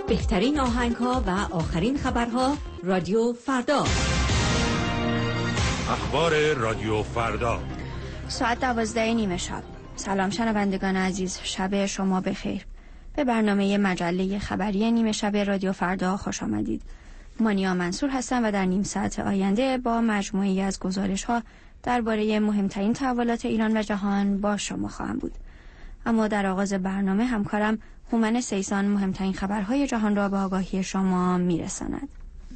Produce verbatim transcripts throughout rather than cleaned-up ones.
بهترین آهنگ‌ها و آخرین خبرها رادیو فردا. اخبار رادیو فردا ساعت دوازده نیمه شب. سلام شنوندگان عزیز، شب شما بخیر. به برنامه مجله خبری نیمه شب رادیو فردا خوش آمدید. مانیا منصور هستم و در نیم ساعت آینده با مجموعه‌ای از گزارش‌ها درباره مهمترین تحولات ایران و جهان با شما خواهم بود. اما در آغاز برنامه همکارم هومن سیسان مهمترین خبرهای جهان را به آگاهی شما میرساند.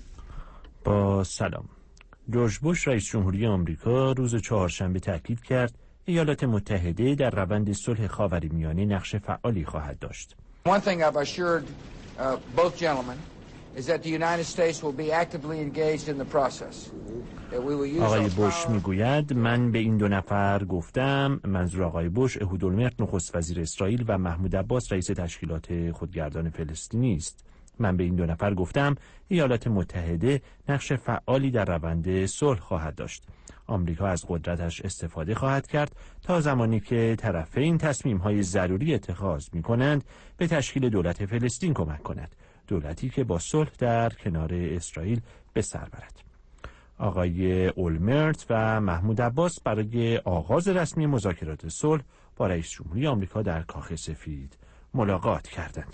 با سلام. جورج بوش رئیس جمهوری آمریکا روز چهارشنبه تاکید کرد ایالات متحده در روند صلح خاورمیانه نقش فعالی خواهد داشت. One thing I've assured uh, both gentlemen is that the United States will be actively engaged in the process. آقای بوش میگوید من به این دو نفر گفتم، منظور آقای بوش اهودالمرت نخست وزیر اسرائیل و محمود عباس رئیس تشکیلات خودگردان فلسطینی است. من به این دو نفر گفتم ایالات متحده نقش فعالی در روند صلح خواهد داشت. آمریکا از قدرتش استفاده خواهد کرد تا زمانی که طرفین تصمیم‌های ضروری اتخاذ می‌کنند به تشکیل دولت فلسطین کمک کند، دولتی که با صلح در کنار اسرائیل به سر برد. آقای اولمرت و محمود عباس برای آغاز رسمی مذاکرات صلح با رئیس جمهوری آمریکا در کاخ سفید ملاقات کردند.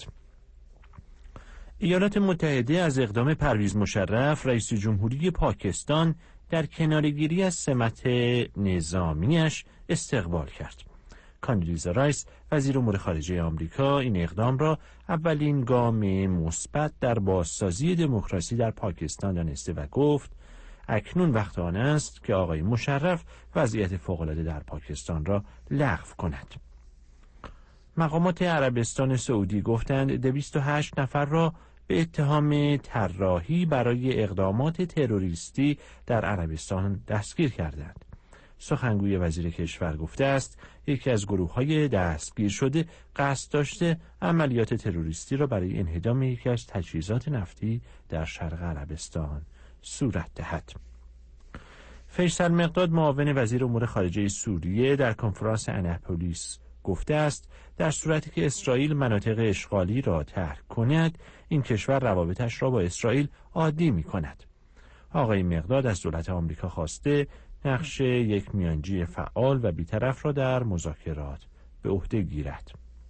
ایالات متحده از اقدام پرویز مشرف رئیس جمهوری پاکستان در کناره‌گیری از سمت نظامیش استقبال کرد. کاندیلیزا رایس وزیر امور خارجه آمریکا این اقدام را اولین گام مثبت در بازسازی دموکراسی در پاکستان دانسته و گفت اکنون وقت آن است که آقای مشرف وضعیت فوق‌العاده در پاکستان را لغو کند. مقامات عربستان سعودی گفتند دویست و هشت نفر را به اتهام طراحی برای اقدامات تروریستی در عربستان دستگیر کردند. سخنگوی وزیر کشور گفته است یکی از گروه‌های دستگیر شده قصد داشته عملیات تروریستی را برای انهدام یکی از تجهیزات نفتی در شرق عربستان صورت دهد. فیصل مقداد معاون وزیر امور خارجه سوریه در کنفرانس اناپولیس گفته است در صورتی که اسرائیل مناطق اشغالی را ترک کند این کشور روابطش را با اسرائیل عادی می کند. آقای مقداد از دولت آمریکا خواسته نقش یک میانجی فعال و بیطرف را در مذاکرات به عهده گیرد.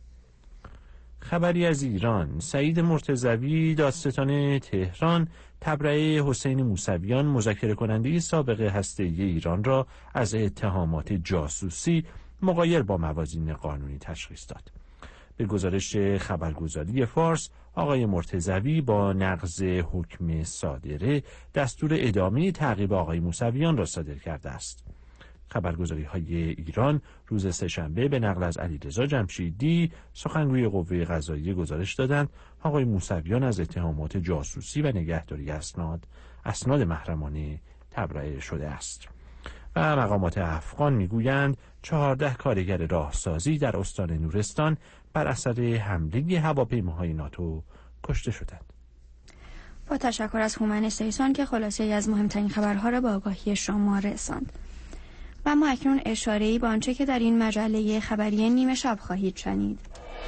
خبری از ایران. سعید مرتضوی دادستان تهران تبرئه حسین موسویان مذاکره کننده سابق هسته‌ای ایران را از اتهامات جاسوسی مغایر با موازین قانونی تشخیص داد. به گزارش خبرگزاری فارس آقای مرتضوی با نقض حکم صادره دستور ادامه تعقیب آقای موسویان را صادر کرده است. خبرگزاری‌های ایران روز سه‌شنبه به نقل از علیرضا جمشیدی سخنگوی قوه قضاییه گزارش دادند آقای موسویان از اتهامات جاسوسی و نگهداری اسناد اسناد محرمانه تبرئه شده است. و مقامات افغان میگویند چهارده کارگر راهسازی در استان نورستان بر اثر حمله هواپیماهای ناتو کشته شدند. با تشکر از هومن سیسان که خلاصه ای از مهمترین خبرها را به آگاهی شما رساند. و ما اکنون اشاره‌ای به آنچه که در این مجله خبری نیمه شب خواهید شنید.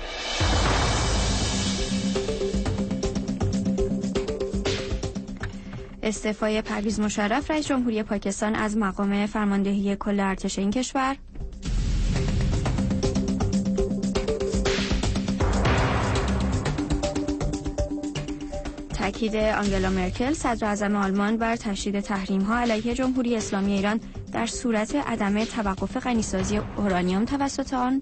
استعفای پرویز مشرف رئیس جمهوری پاکستان از مقام فرماندهی کل ارتش این کشور، تاکید آنگلا مرکل صدر اعظم آلمان بر تشدید تحریم‌ها علیه جمهوری اسلامی ایران در صورت عدم توقف غنیسازی اورانیوم توسط آن،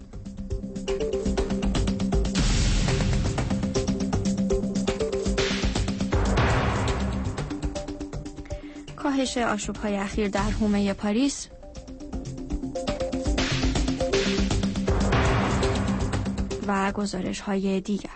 کاهش آشوب‌های اخیر در حومه پاریس و گزارش‌های دیگر.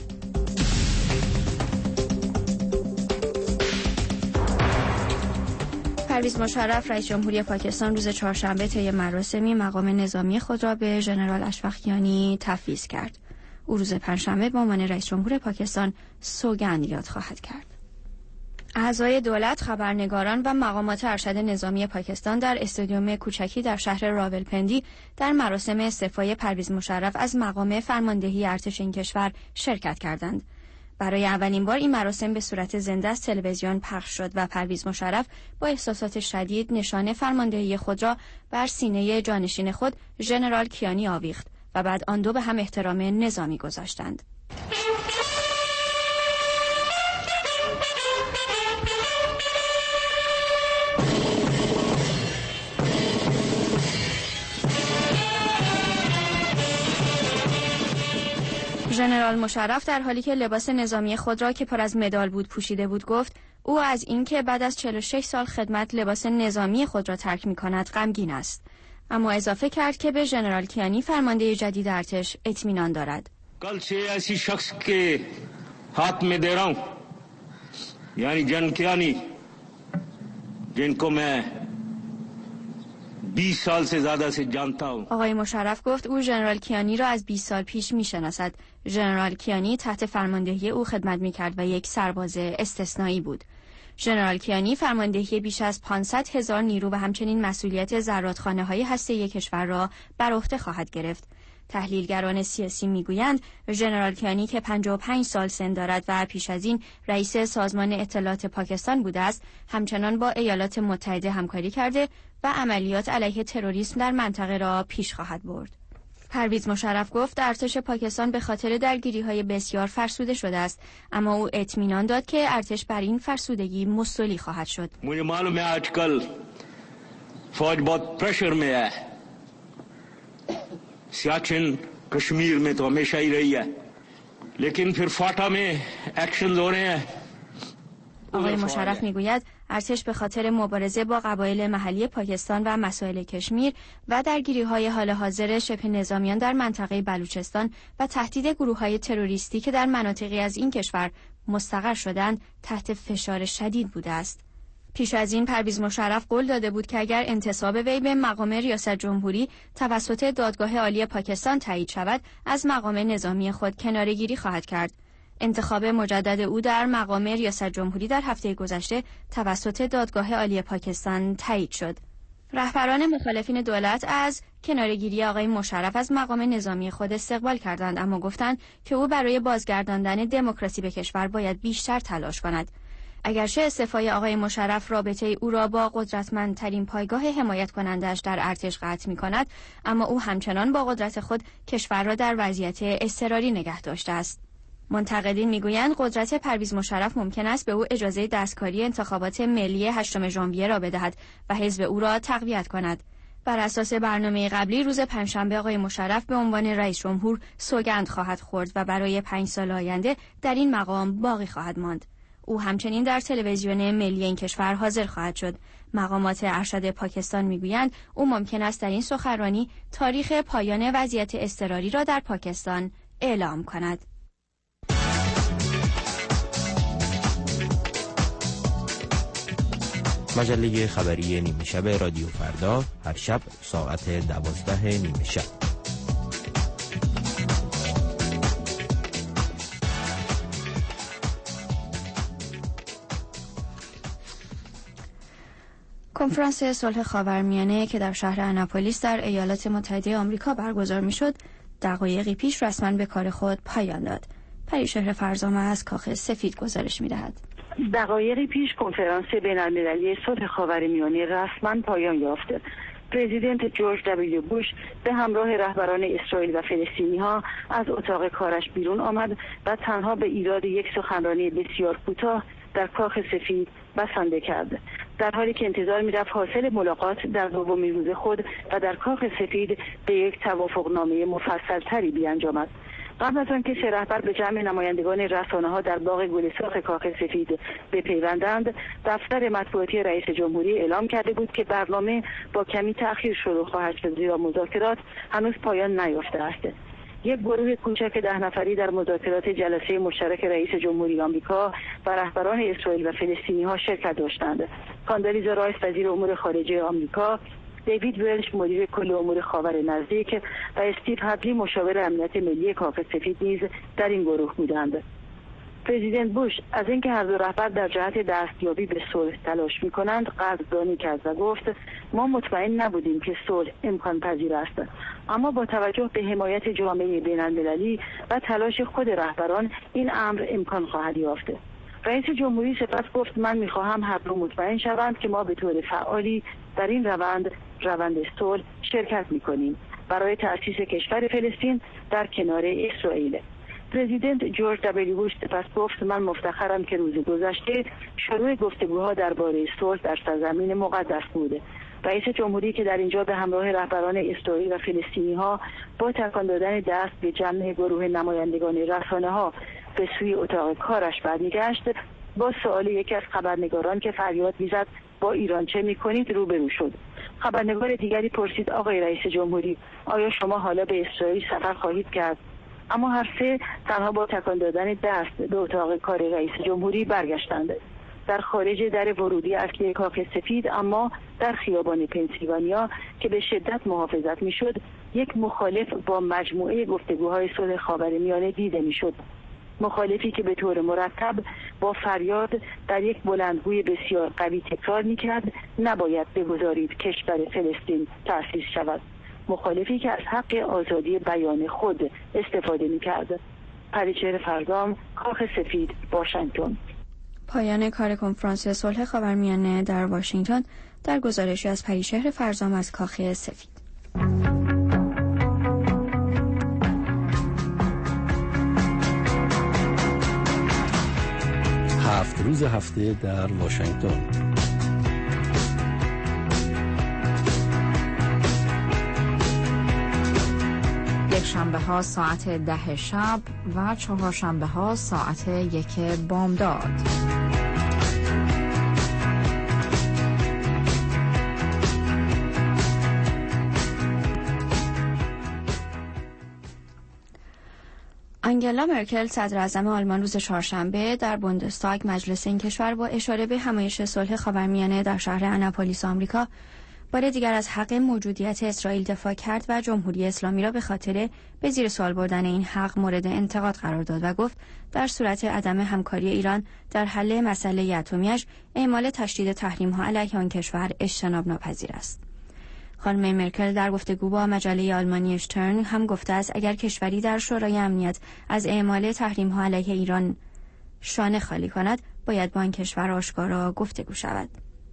پرویز مشرف رئیس جمهوری پاکستان روز چهارشنبه طی مراسمی مقام نظامی خود را به ژنرال اشفقیانی تفویض کرد. او روز پنجشنبه به عنوان رئیس جمهور پاکستان سوگند یاد خواهد کرد. اعضای دولت، خبرنگاران و مقامات ارشد نظامی پاکستان در استادیوم کوچکی در شهر راولپندی در مراسم استعفای پرویز مشرف از مقام فرماندهی ارتش این کشور شرکت کردند. برای اولین بار این مراسم به صورت زنده از تلویزیون پخش شد و پرویز مشرف با احساسات شدید نشانه فرماندهی خود را بر سینه جانشین خود ژنرال کیانی آویخت و بعد آن دو به هم احترام نظامی گذاشتند. ژنرال مشرف در حالی که لباس نظامی خود را که پر از مدال بود پوشیده بود گفت او از اینکه بعد از چهل و شش سال خدمت لباس نظامی خود را ترک می‌کند غمگین است، اما اضافه کرد که به ژنرال کیانی فرمانده جدید ارتش اطمینان دارد. کل سے ایسی شخص کے ہاتھ میں دے رہا ہوں یعنی جن کیانی جن کو میں بیس سال سے زیادہ سے جانتا ہوں. آقای مشرف گفت او ژنرال کیانی را از بیست سال پیش میشناسد. ژنرال کیانی تحت فرماندهی او خدمت میکرد و یک سرباز استثنایی بود. ژنرال کیانی فرماندهی بیش از پانصد هزار نیرو و همچنین مسئولیت زرادخانه‌های هسته‌ای کشور را بر عهده خواهد گرفت. تحلیلگران سیاسی میگویند ژنرال کیانی که پنجاه و پنج سال سن دارد و پیش از این رئیس سازمان اطلاعات پاکستان بوده است، همچنان با ایالات متحده همکاری کرده و عملیات علیه تروریسم در منطقه را پیش خواهد برد. پرویز مشرف گفت ارتش پاکستان به خاطر درگیری‌های بسیار فرسوده شده است، اما او اطمینان داد که ارتش بر این فرسودگی مستولی خواهد شد. مجھے معلوم ہے آجکل فوج بہت پریشر میں ہے. سیاچن کشمیر میں تو ہمیشہ ہی رہی ہے لیکن پھر فاٹا میں ایکشنز ہو رہے ہیں. آقای مشرف میگوید ارتش به خاطر مبارزه با قبایل محلی پاکستان و مسائل کشمیر و درگیری‌های حال حاضر شبه نظامیان در منطقه بلوچستان و تهدید گروه‌های تروریستی که در مناطقی از این کشور مستقر شدند تحت فشار شدید بوده است. پیش از این پرویز مشرف قول داده بود که اگر انتصاب وی به مقام ریاست جمهوری توسط دادگاه عالی پاکستان تایید شود، از مقام نظامی خود کناره‌گیری خواهد کرد. انتخاب مجدد او در مقام ریاست جمهوری در هفته گذشته توسط دادگاه عالی پاکستان تایید شد. رهبران مخالفین دولت از کناره‌گیری آقای مشرف از مقام نظامی خود استقبال کردند، اما گفتند که او برای بازگرداندن دموکراسی به کشور باید بیشتر تلاش کند. اگرچه استعفای آقای مشرف رابطه او را با قدرتمندترین پایگاه حمایت کنندش در ارتش قطع می‌کند، اما او همچنان با قدرت خود کشور را در وضعیت اضطراری نگه داشته است. منتقدین میگویند قدرت پرویز مشرف ممکن است به او اجازه دستکاری انتخابات ملی هشتم ژانویه را بدهد و حزب او را تقویت کند. بر اساس برنامه قبلی روز پنجشنبه آقای مشرف به عنوان رئیس جمهور سوگند خواهد خورد و برای پنج سال آینده در این مقام باقی خواهد ماند. او همچنین در تلویزیون ملی این کشور حاضر خواهد شد. مقامات ارشد پاکستان میگویند او ممکن است در این سخنرانی تاریخ پایان وضعیت اضطراری را در پاکستان اعلام کند. مجله خبری نیمه شب رادیو فردا هر شب ساعت دوازده نیمه شب. کنفرانس صلح خاورمیانه که در شهر آناپولیس در ایالات متحده آمریکا برگزار می‌شد، دقایقی پیش رسما به کار خود پایان داد. پریشهر فرزامه از کاخ سفید گزارش می‌دهد. دقایقی پیش کنفرانس بین‌المللی صلح خاورمیانه رسما پایان یافت. پرزیدنت جورج دبلیو بوش به همراه رهبران اسرائیل و فلسطینی‌ها از اتاق کارش بیرون آمد و تنها به ایراد یک سخنرانی بسیار کوتاه در کاخ سفید بسنده کرد، در حالی که انتظار می‌رفت حاصل ملاقات در دومین روز خود و در کاخ سفید به یک توافقنامه مفصل‌تری بیانجامد. قبل از آنکه سه رهبر به جمع نمایندگان رسانه‌ها در باغ گلسرخ کاخ سفید بپیوندند، دفتر مطبوعاتی رئیس جمهوری اعلام کرده بود که برنامه با کمی تأخیر شروع خواهد شد، زیرا مذاکرات هنوز پایان نیافته است. یک گروه کوچک ده نفری در مذاکرات جلسه مشترک رئیس جمهوری آمریکا و رهبران اسرائیل و فلسطینی‌ها شرکت داشتند. کاندالیزا رایس وزیر امور خارجه آمریکا، دیوید ولش مدیر کل امور خاور نزدیک و استیو هدلی مشاور امنیت ملی کاخ سفید نیز در این گروه بودند. پرزیدنت بوش از اینکه هر دو رهبر در جهت دستیابی به صلح تلاش می‌کنند قدردانی کرد و گفت ما مطمئن نبودیم که صلح امکان پذیر است، اما با توجه به حمایت جامعه بین‌المللی و تلاش خود رهبران این امر امکان خواهد یافت. رئیس جمهوری سپس گفت من می‌خواهم هر دو مطمئن شوند که ما به طور فعالی در این روند روند صلح شرکت می‌کنیم برای تأسیس کشور فلسطین در کنار اسرائیل. پرزیدنت جورج دبلیو بوش سپس گفت من مفتخرم که روز گذشته شروع گفتگوها درباره صلح در سرزمین مقدس بود. رئیس جمهوری که در اینجا به همراه رهبران اسرائیل و فلسطینی‌ها با تکان دادن دست به جمع گروه نمایندگان رسانه‌ها به سوی اتاق کارش برمیگشت، با سؤال یکی از خبرنگاران که فریاد می‌زد با ایران چه می‌کنید روبرو شد. خبرنگار دیگری پرسید آقای رئیس جمهوری آیا شما حالا به اسرائیل سفر خواهید کرد؟ اما هر سه تنها با تکان دادن دست به اتاق کار رئیس جمهوری برگشتند. در خارج در ورودی اصلی کاخ سفید اما در خیابان پنسیلوانیا که به شدت محافظت میشد، یک مخالف با مجموعه گفتگوهای صلح خاورمیانه دیده میشد. مخالفی که به طور مرتب با فریاد در یک بلندگوی بسیار قوی تکرار میکرد نباید بگذارید کشور فلسطین تأسیس شود. مخالفی که از حق آزادی بیان خود استفاده میکرد. پریچهر فردام، کاخ سفید، واشنگتن. پایان کار کنفرانس صلح خاورمیانه در واشنگتن در گزارشی از پریچهر فرزام از کاخ سفید. هفت روز هفته در واشنگتن. یک شنبه ها ساعت ده شب و چهارشنبه ها ساعت یک بامداد. آنگلا مرکل صدراعظم آلمان روز چهارشنبه در بوندستاگ مجلس این کشور با اشاره به همایش صلح خاورمیانه در شهر آناپولیس آمریکا بار دیگر از حق موجودیت اسرائیل دفاع کرد و جمهوری اسلامی را به خاطر به زیر سوال بردن این حق مورد انتقاد قرار داد و گفت در صورت عدم همکاری ایران در حل مسئله اتمی‌اش اعمال تشدید تحریم‌ها علیه آن کشور اجتناب ناپذیر است. خانم مرکل در گفتگو با مجله آلمانی اشترن هم گفته است اگر کشوری در شورای امنیت از اعمال تحریم‌ها علیه ایران شانه خالی کند باید با آن کشور آشکارا گفتگو شود.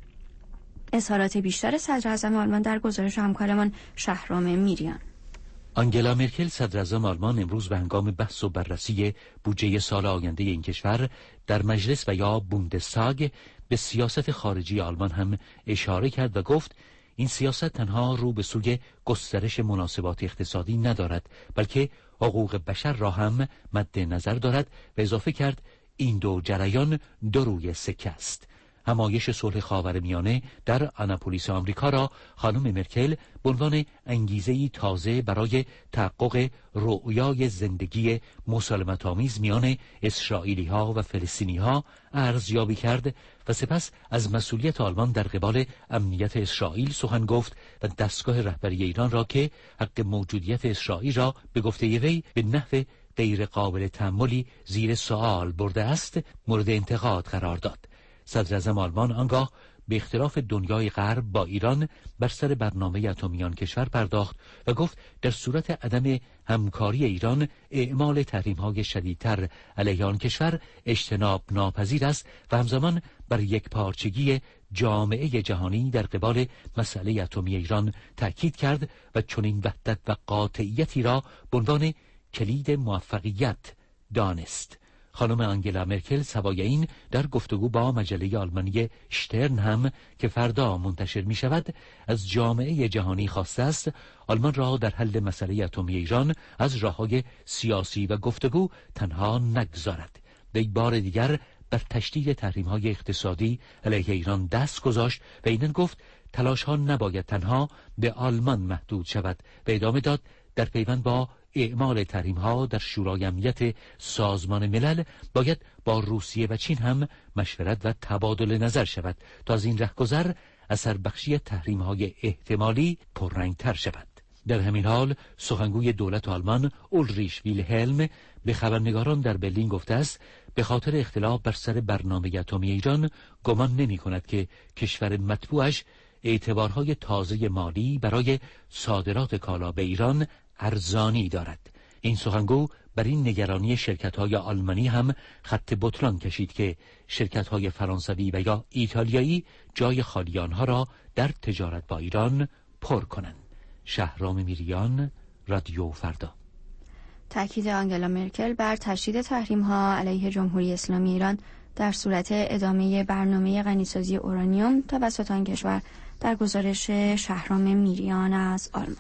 اظهارات بیشتر صدراعظم آلمان در گزارش همکارمان شهرام میریان. آنگلا مرکل صدراعظم آلمان امروز به هنگام بحث و بررسی بودجه سال آینده این کشور در مجلس و یا بوندستاگ به سیاست خارجی آلمان هم اشاره کرد و گفت این سیاست تنها رو به سوی گسترش مناسبات اقتصادی ندارد بلکه حقوق بشر را هم مد نظر دارد و اضافه کرد این دو جریان دو روی سکه است. همایش صلح خاورمیانه در آناپولیس آمریکا را خانم مرکل به عنوان انگیزه‌ای تازه برای تحقق رؤیای زندگی مسالمت‌آمیز میان اسرائیلی‌ها و فلسطینی‌ها ارزیابی کرد و سپس از مسئولیت آلمان در قبال امنیت اسرائیل سخن گفت و دستگاه رهبری ایران را که حق موجودیت اسرائیل را به گفته وی به نحو غیر قابل تأملی زیر سوال برده است مورد انتقاد قرار داد. صدراعظم آلمان آنگاه به اختلاف دنیای غرب با ایران بر سر برنامه اتمی آن کشور پرداخت و گفت در صورت عدم همکاری ایران اعمال تحریم‌های شدیدتر علیه آن کشور اجتناب ناپذیر است و همزمان بر یک پارچگی جامعه جهانی در قبال مسئله اتمی ایران تأکید کرد و چنین وحدت و قاطعیتی را به عنوان کلید موفقیت دانست. خانم آنگلا مرکل سوای این در گفتگو با مجله آلمانی شترن هم که فردا منتشر می شود از جامعه جهانی خواسته است آلمان را در حل مسئله اتمی ایران از راه‌های سیاسی و گفتگو تنها نگذارد. وی بار دیگر بر تشدید تحریم‌های اقتصادی علیه ایران دست گذاشت و اینن گفت تلاش ها نباید تنها به آلمان محدود شود و ادامه داد در پیوند با اعمال تحریم‌ها در شورای امنیت سازمان ملل باید با روسیه و چین هم مشورت و تبادل نظر شود تا از این رهگذر اثر بخشی تحریم‌های احتمالی پررنگ‌تر شود. در همین حال سخنگوی دولت آلمان اولریش ویلهلم به خبرنگاران در برلین گفته است به خاطر اختلاف بر سر برنامه اتمی ایران گمان نمی کند که کشور مطبوعش اعتبارهای تازه مالی برای صادرات کالا به ایران ارزانی دارد. این سخنگو بر این نگرانی شرکت‌های آلمانی هم خط بطلان کشید که شرکت‌های فرانسوی و یا ایتالیایی جای خالی آنها را در تجارت با ایران پر کنند. شهرام میریان، رادیو فردا. تاکید آنگلا مرکل بر تشدید تحریم‌ها علیه جمهوری اسلامی ایران در صورت ادامه برنامه غنیسازی اورانیوم توسط آن کشور در گزارش شهرام میریان از آلمان.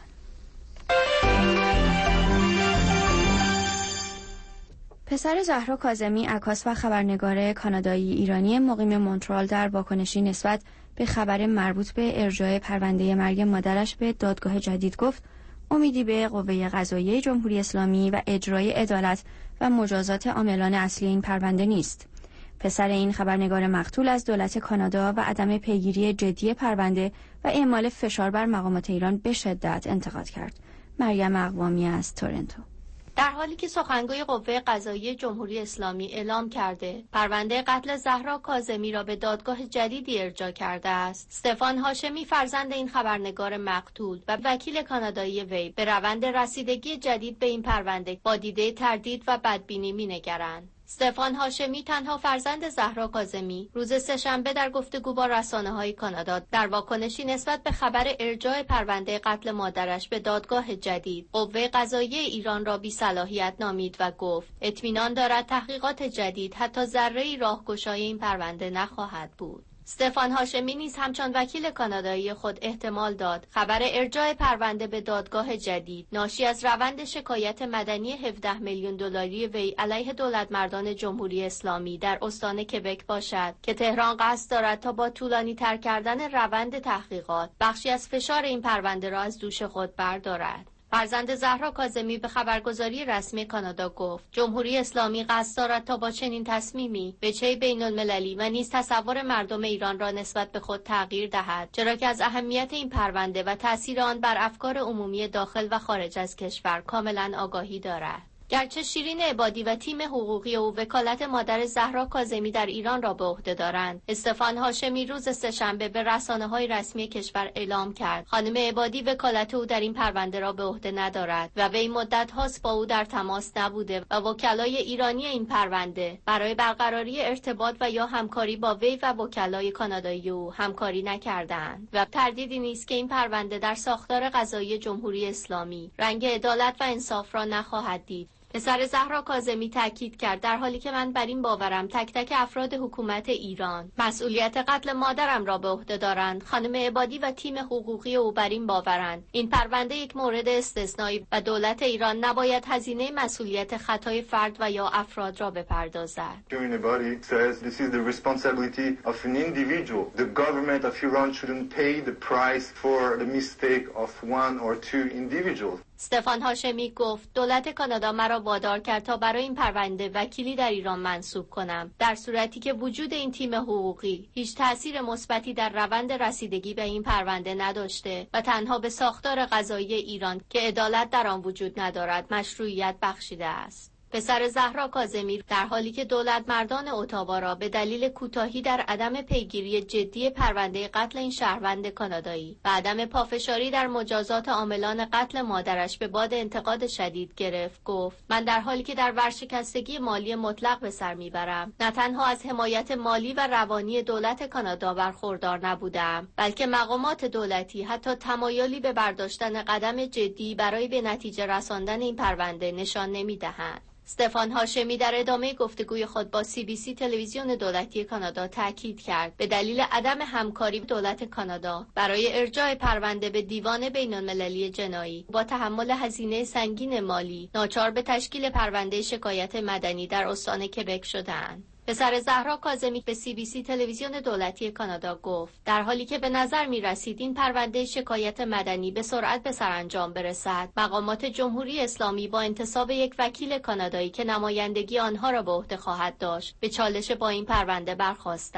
پسر زهرا کاظمی، عکاس و خبرنگار کانادایی ایرانی مقیم مونترال در واکنشی نسبت به خبر مربوط به ارجاع پرونده مرگ مادرش به دادگاه جدید گفت امیدی به قوه قضاییه جمهوری اسلامی و اجرای عدالت و مجازات عاملان اصلی این پرونده نیست. پسر این خبرنگار مقتول از دولت کانادا و عدم پیگیری جدی پرونده و اعمال فشار بر مقامات ایران به شدت انتقاد کرد. مریم اقوامی از تورنتو. در حالی که سخنگوی قوه قضاییه جمهوری اسلامی اعلام کرده پرونده قتل زهرا کاظمی را به دادگاه جدیدی ارجاع کرده است، استفان هاشمی فرزند این خبرنگار مقتول و وکیل کانادایی وی به روند رسیدگی جدید به این پرونده با دیده تردید و بدبینی می‌نگرند. استفان هاشمی، تنها فرزند زهرا کاظمی، روز سه‌شنبه در گفتگو با رسانه‌های کانادا در واکنشی نسبت به خبر ارجاع پرونده قتل مادرش به دادگاه جدید، قوه قضاییه ایران را بی‌صلاحیت نامید و گفت اطمینان دارد تحقیقات جدید حتی ذره‌ای راهگشای این پرونده نخواهد بود. استفان هاشمی نیز همچون وکیل کانادایی خود احتمال داد خبر ارجاع پرونده به دادگاه جدید ناشی از روند شکایت مدنی هفده میلیون دلاری وی علیه دولتمردان جمهوری اسلامی در استان کبک باشد که تهران قصد دارد تا با طولانی تر کردن روند تحقیقات بخشی از فشار این پرونده را از دوش خود بردارد. فرزند زهرا کاظمی به خبرگزاری رسمی کانادا گفت جمهوری اسلامی قصد دارد تا با چنین تصمیمی وجهه بین‌المللی و نیز تصور مردم ایران را نسبت به خود تغییر دهد، چرا که از اهمیت این پرونده و تأثیر آن بر افکار عمومی داخل و خارج از کشور کاملا آگاهی دارد. گرچه شیرین عبادی و تیم حقوقی او وکالت مادر زهرا کاظمی در ایران را به عهده دارند، استفان هاشمی روز سه‌شنبه به رسانه‌های رسمی کشور اعلام کرد خانم عبادی وکالت او در این پرونده را به عهده ندارد و وی مدت هاست با او در تماس نبوده و وکلای ایرانی این پرونده برای برقراری ارتباط و یا همکاری با وی و وکلای کانادایی او همکاری نکردند و تردیدی نیست که این پرونده در ساختار قضایی جمهوری اسلامی رنگ عدالت و انصاف را نخواهد دید. پسر زهرا کاظمی تاکید کرد در حالی که من بر این باورم تک تک افراد حکومت ایران مسئولیت قتل مادرم را به عهده دارند، خانم عبادی و تیم حقوقی او بر این باورند این پرونده یک مورد استثنایی و دولت ایران نباید هزینه مسئولیت خطای فرد و یا افراد را بپردازد. Everybody says this is the responsibility of an individual. The government of Iran shouldn't pay the price for the mistake of one or two individuals. استفان هاشمی گفت دولت کانادا مرا وادار کرد تا برای این پرونده وکیلی در ایران منصوب کنم، در صورتی که وجود این تیم حقوقی هیچ تأثیر مثبتی در روند رسیدگی به این پرونده نداشته و تنها به ساختار قضایی ایران که عدالت در آن وجود ندارد مشروعیت بخشیده است. پسر زهرا کاظمی در حالی که دولتمردان اتاوا را به دلیل کوتاهی در عدم پیگیری جدی پرونده قتل این شهروند کانادایی و عدم پافشاری در مجازات عاملان قتل مادرش به باد انتقاد شدید گرفت، گفت من در حالی که در ورشکستگی مالی مطلق به سر میبرم نه تنها از حمایت مالی و روانی دولت کانادا برخوردار نبودم، بلکه مقامات دولتی حتی تمایلی به برداشتن قدم جدی برای به نتیجه رساندن این پرونده نشان نمیدهند. استفان هاشمی در ادامه گفتگوی خود با سی بی سی تلویزیون دولتی کانادا تاکید کرد به دلیل عدم همکاری دولت کانادا برای ارجاع پرونده به دیوان بین‌المللی جنایی با تحمل هزینه سنگین مالی ناچار به تشکیل پرونده شکایت مدنی در استان کبک شدند. پسر زهرا کاظمی به سی بی سی تلویزیون دولتی کانادا گفت در حالی که به نظر می رسید این پرونده شکایت مدنی به سرعت به سرانجام برسد، مقامات جمهوری اسلامی با انتصاب یک وکیل کانادایی که نمایندگی آنها را به عهده خواهد داشت به چالش با این پرونده برخاستند.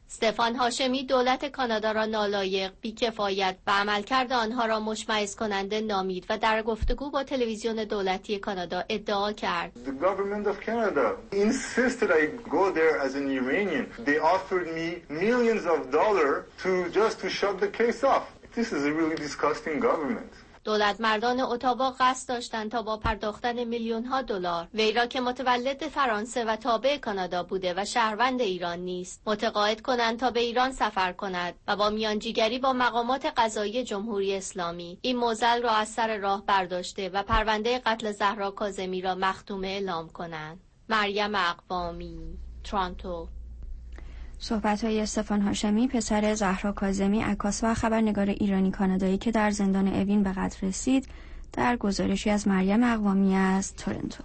استفان هاشمی دولت کانادا را نالایق، بی‌کفایت و عملکرد آنها را مشمئز کننده نامید و در گفتگو با تلویزیون دولتی کانادا ادعا کرد. The government of Canada insisted I go there as an Iranian. They offered me millions of dollars to just to shut the case off. This is a really disgusting government. دولت مردان اتاوا قصد داشتند تا با پرداختن میلیون ها دلار وی را که متولد فرانسه و تابع کانادا بوده و شهروند ایران نیست متقاعد کنند تا به ایران سفر کند و با میانجیگری با مقامات قضایی جمهوری اسلامی این معضل را از سر راه برداشته و پرونده قتل زهرا کاظمی را مختومه اعلام کنند. مریم اقوامی، تورنتو. صحبت‌های استفان هاشمی، پسر زهرا کاظمی، عکاس و خبرنگار ایرانی کانادایی که در زندان اوین به قتل رسید، در گزارشی از مریم اقوامی از تورنتو.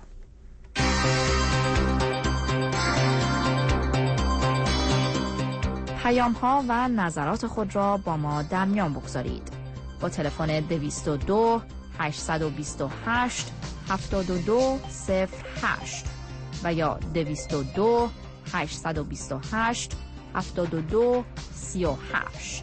پیام‌ها و نظرات خود را با ما در میان بگذارید. با تلفن دویست و دو هشتصد و بیست و هشت هفتاد و دو صفر هشت و یا دویست و دو هشتصد و بیست و هشت هفتاد و دو سی و هشت.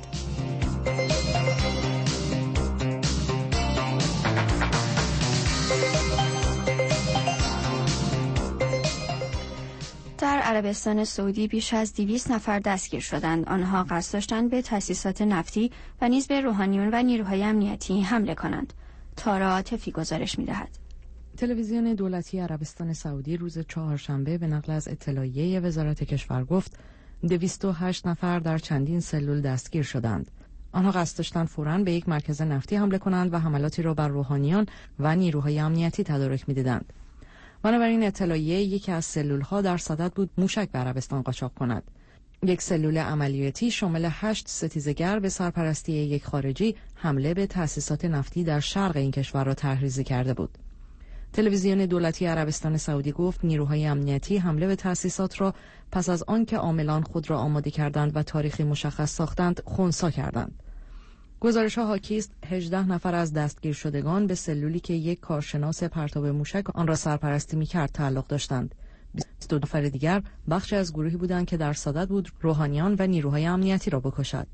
در عربستان سعودی بیش از دویست نفر دستگیر شدند. آنها قصد داشتند به تأسیسات نفتی و نیز به روحانیون و نیروهای امنیتی حمله کنند. تارا عاطفی گزارش می‌دهد. تلویزیون دولتی عربستان سعودی روز چهارشنبه به نقل از اطلاعیه وزارت کشور گفت دویست و هشت نفر در چندین سلول دستگیر شدند. آنها قصد داشتند فوراً به یک مرکز نفتی حمله کنند و حملاتی را بر روحانیان و نیروهای امنیتی تدارک می‌دادند. بنابراین اطلاعیه یکی از سلول‌ها در صدد بود موشک به عربستان قاچاق کند. یک سلول عملیاتی شامل هشت ستیزگر به سرپرستی یک خارجی حمله به تأسیسات نفتی در شرق این کشور را طرحریزی کرده بود. تلویزیون دولتی عربستان سعودی گفت نیروهای امنیتی حمله به تأسیسات را پس از آنکه عاملان خود را آماده کردند و تاریخی مشخص ساختند خنثی کردند. گزارش‌ها حاکی است هجده نفر از دستگیر شدگان به سلولی که یک کارشناس پرتاب موشک آن را سرپرستی می‌کرد تعلق داشتند. بیست و دو نفر دیگر بخشی از گروهی بودند که در صدد بود روحانیان و نیروهای امنیتی را بکشد.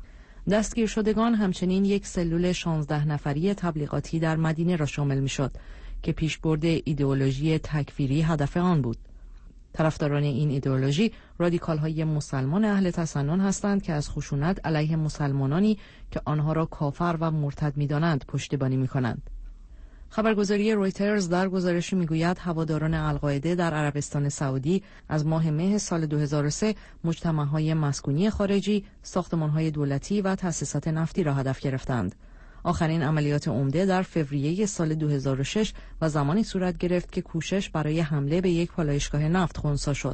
دستگیر شدگان همچنین یک سلول شانزده نفری تبلیغاتی در مدینه را شامل می‌شد که پیشبرد ایدئولوژی تکفیری هدف آن بود. طرفداران این ایدئولوژی رادیکال‌های مسلمان اهل تسنن هستند که از خشونت علیه مسلمانانی که آنها را کافر و مرتد می‌دانند پشتیبانی می‌کنند. خبرگزاری رویترز در گزارشی می‌گوید هواداران القاعده در عربستان سعودی از ماه مه سال دو هزار و سه مجتمع‌های مسکونی خارجی، ساختمان‌های دولتی و تأسیسات نفتی را هدف گرفتند. آخرین عملیات عمده در فوریه سال دو هزار و شش و زمانی صورت گرفت که کوشش برای حمله به یک پالایشگاه نفت خنثی شد.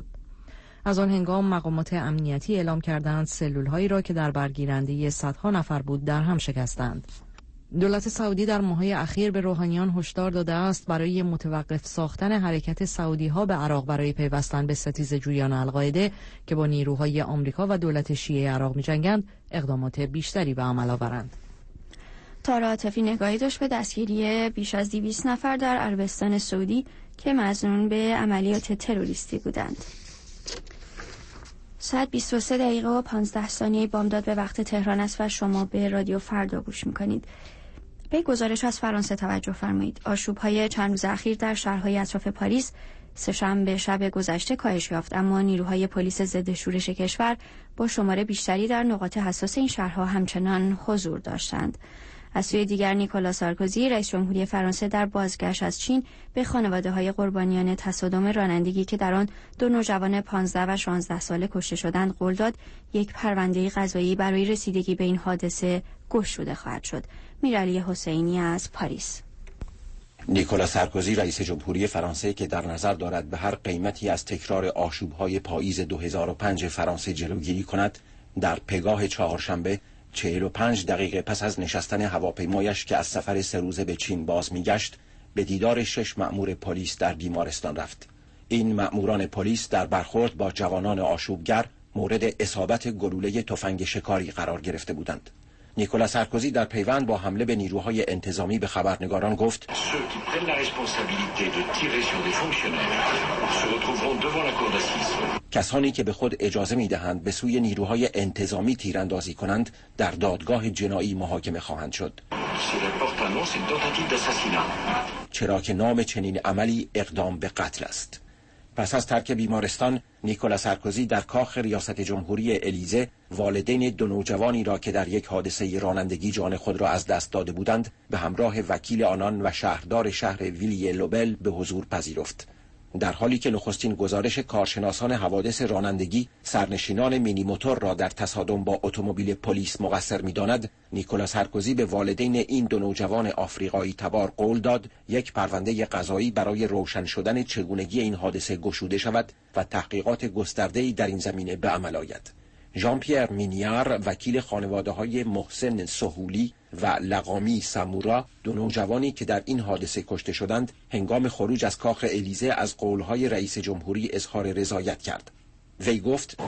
از آن هنگام مقامات امنیتی اعلام کردند سلول‌هایی را که در برگیرنده صدها نفر بود در هم شکستند. دولت سعودی در ماه‌های اخیر به روحانیان هشدار داده است برای متوقف ساختن حرکت سعودی‌ها به عراق برای پیوستن به ستیزجویان القاعده که با نیروهای آمریکا و دولت شیعه عراق می‌جنگند اقدامات بیشتری به عمل آورند. تارا عاطفی نگاهی داشت به دستگیری بیش از دویست نفر در عربستان سعودی که مظنون به عملیات تروریستی بودند. ساعت بیست و سه دقیقه و پانزده ثانیه بامداد به وقت تهران است و شما به رادیو فردا گوش می‌کنید. به گزارش از فرانسه توجه فرمایید. آشوب‌های چند روز اخیر در شهرهای اطراف پاریس سه‌شنبه شب گذشته کاهش یافت، اما نیروهای پلیس ضد شورش کشور با شمار بیشتری در نقاط حساس این شهرها همچنان حضور داشتند. از سوی دیگر نیکولا سارکوزی رئیس جمهوری فرانسه در بازگشت از چین به خانواده‌های قربانیان تصادم رانندگی که در آن دو نوجوان پانزده و شانزده ساله کشته شدند قول داد یک پرونده قضایی برای رسیدگی به این حادثه گشوده خواهد شد. میرعلی حسینی از پاریس. نیکولا سارکوزی رئیس جمهوری فرانسه که در نظر دارد به هر قیمتی از تکرار آشوب‌های پاییز دو هزار و پنج فرانسه جلوگیری کند، در پگاه چهارشنبه چهل و پنج دقیقه پس از نشستن هواپیمایش که از سفر سه روزه به چین باز میگشت به دیدار شش مأمور پلیس در بیمارستان رفت. این مأموران پلیس در برخورد با جوانان آشوبگر مورد اصابت گلوله تفنگ شکاری قرار گرفته بودند. نیکولا سارکوزی در پیوند با حمله به نیروهای انتظامی به خبرنگاران گفت کسانی که به خود اجازه می‌دهند به سوی نیروهای انتظامی تیراندازی کنند در دادگاه جنایی محاکمه خواهند شد. چرا که نام چنین عملی اقدام به قتل است. پس از ترک بیمارستان، نیکولا سارکوزی در کاخ ریاست جمهوری الیزه والدین دو نوجوانی را که در یک حادثه رانندگی جان خود را از دست داده بودند به همراه وکیل آنان و شهردار شهر ویلی لوبل به حضور پذیرفت. در حالی که نخستین گزارش کارشناسان حوادث رانندگی سرنشینان مینی موتور را در تصادم با اتومبیل پلیس مقصر می‌داند، نیکولا سارکوزی به والدین این دو نوجوان آفریقایی تبار قول داد یک پرونده قضایی برای روشن شدن چگونگی این حادثه گشوده شود و تحقیقات گسترده‌ای در این زمینه به عمل آید. ژان پیر مینیار، وکیل خانواده‌های محسن سهولی و لقامی سامورا، دو نوجوانی که در این حادثه کشته شدند، هنگام خروج از کاخ الیزه از قولهای رئیس جمهوری اظهار رضایت کرد. وی گفت: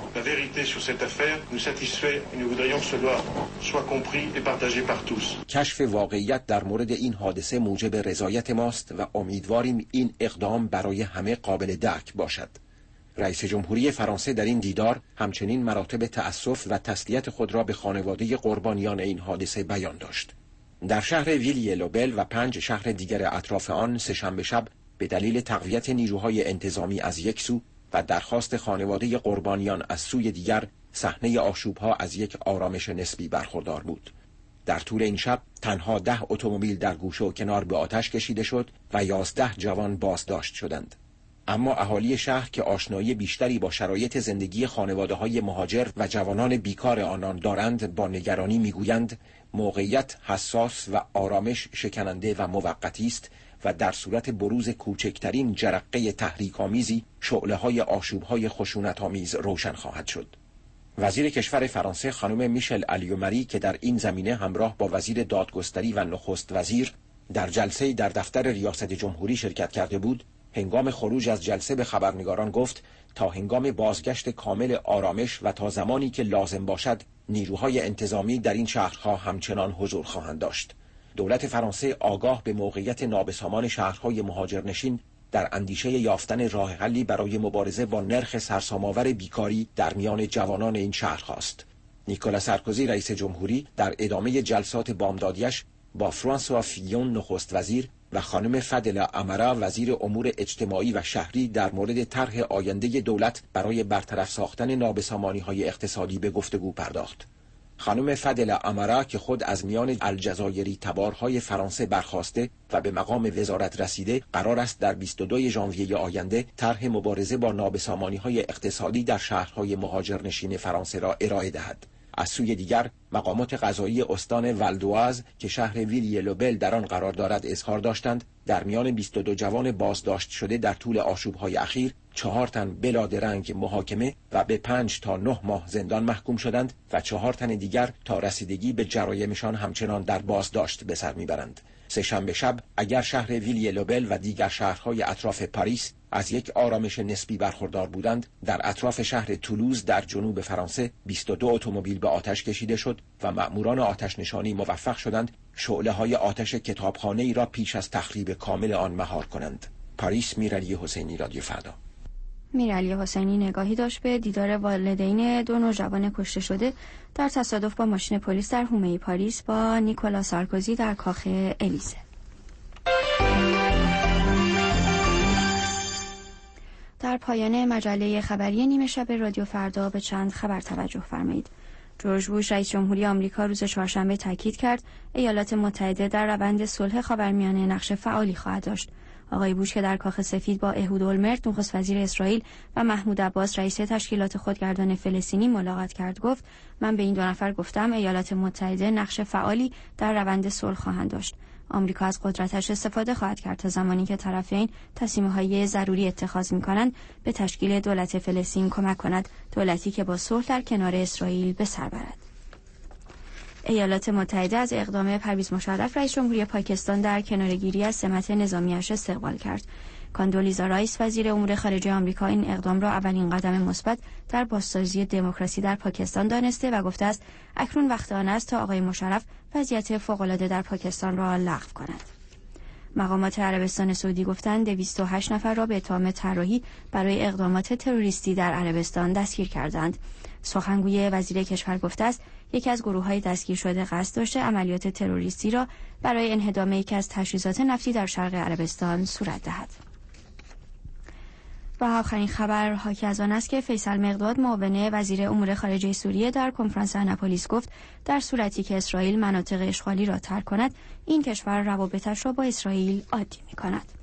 کشف واقعیت در مورد این حادثه موجب رضایت ماست و امیدواریم این اقدام برای همه قابل درک باشد. رئیس جمهوری فرانسه در این دیدار همچنین مراتب تأسف و تسلیت خود را به خانواده قربانیان این حادثه بیان داشت. در شهر ویلی لوبل و پنج شهر دیگر اطراف آن سه‌شنبه شب به دلیل تقویت نیروهای انتظامی از یک سو و درخواست خانواده قربانیان از سوی دیگر، صحنه آشوب‌ها از یک آرامش نسبی برخوردار بود. در طول این شب تنها ده اتومبیل در گوشه و کنار به آتش کشیده شد و یازده جوان بازداشت شدند. اما اهالی شهر که آشنایی بیشتری با شرایط زندگی خانواده‌های مهاجر و جوانان بیکار آنان دارند با نگرانی می‌گویند موقعیت حساس و آرامش شکننده و موقتی است و در صورت بروز کوچکترین جرقه تحریک‌آمیزی شعله‌های آشوب‌های خشونت‌آمیز روشن خواهد شد. وزیر کشور فرانسه خانم میشل الیومری که در این زمینه همراه با وزیر دادگستری و نخست وزیر در جلسه‌ای در دفتر ریاست جمهوری شرکت کرده بود، هنگام خروج از جلسه به خبرنگاران گفت تا هنگام بازگشت کامل آرامش و تا زمانی که لازم باشد نیروهای انتظامی در این شهرها همچنان حضور خواهند داشت. دولت فرانسه آگاه به موقعیت نابسامان شهرهای مهاجرنشین در اندیشه یافتن راه حلی برای مبارزه با نرخ سرسام‌آور بیکاری در میان جوانان این شهرهاست. نیکولا سارکوزی رئیس جمهوری در ادامه جلسات بامدادیش با فرانسوا فیون نخست وزیر و خانم فدل امرا وزیر امور اجتماعی و شهری در مورد طرح آینده دولت برای برطرف ساختن نابسامانی‌های اقتصادی به گفتگو پرداخت. خانم فدل امرا که خود از میان الجزایری تبارهای فرانسه برخاسته و به مقام وزارت رسیده، قرار است در بیست و دوم ژانویه آینده طرح مبارزه با نابسامانی‌های اقتصادی در شهرهای مهاجرنشین فرانسه را ارائه دهد. از سوی دیگر مقامات قضایی استان والدواز که شهر ویلی لوبل در آن قرار دارد اظهار داشتند در میان بیست و دو جوان بازداشت شده در طول آشوب‌های اخیر چهار تن بلا درنگ محاکمه و به پنج تا نه ماه زندان محکوم شدند و چهار تن دیگر تا رسیدگی به جرایمشان همچنان در بازداشت به سر میبرند. سه‌شنبه شب اگر شهر ویلی لوبل و دیگر شهرهای اطراف پاریس از یک آرامش نسبی برخوردار بودند، در اطراف شهر تولوز در جنوب فرانسه بیست و دو اتومبیل به آتش کشیده شد و مأموران آتش نشانی موفق شدند شعله‌های آتش کتابخانه‌ای را پیش از تخریب کامل آن مهار کنند. پاریس، میرعلی حسینی، رادیو فردا. میرعلی حسینی نگاهی داشت به دیدار والدین دو نوجوان کشته شده در تصادف با ماشین پلیس در حومه پاریس با نیکولا سارکوزی در کاخ الیزه. در پایان مجله خبری نیمه شب رادیو فردا به چند خبر توجه فرمایید. جورج بوش رئیس جمهوری آمریکا روز چهارشنبه تاکید کرد ایالات متحده در روند صلح خاورمیانه نقش فعالی خواهد داشت. آقای بوش که در کاخ سفید با اهود اولمرت نخست وزیر اسرائیل و محمود عباس رئیس تشکیلات خودگردان فلسطینی ملاقات کرد گفت من به این دو نفر گفتم ایالات متحده نقش فعالی در روند صلح خواهند داشت. آمریکا از قدرتش استفاده خواهد کرد تا زمانی که طرفین تصمیم‌های ضروری اتخاذ می‌کنند به تشکیل دولت فلسطین کمک کند، دولتی که با صلح در کنار اسرائیل به سر برد. ایالات متحده از اقدام پرویز مشرف رئیس جمهوری پاکستان در کناره‌گیری از سمت نظامیش استقبال کرد. کاندولیزا رایس وزیر امور خارجه آمریکا این اقدام را اولین قدم مثبت در بازسازی دموکراسی در پاکستان دانسته و گفته است اکنون وقت آن است تا آقای مشرف وضعیت فوق‌العاده در پاکستان را لغو کند. مقامات عربستان سعودی گفتند دویست و هشت نفر را به اتهام طراحی برای اقدامات تروریستی در عربستان دستگیر کردند. سخنگوی وزیر کشور گفته است یکی از گروه‌های دستگیر شده قصد داشته عملیات تروریستی را برای انهدام یکی از تجهیزات نفتی در شرق عربستان صورت دهد. و آخرین خبر حاکی از آن است که فیصل مقداد معاون وزیر امور خارجه سوریه در کنفرانس اناپولیس گفت در صورتی که اسرائیل مناطق اشغالی را ترک کند این کشور روابطش را با اسرائیل عادی می‌کند.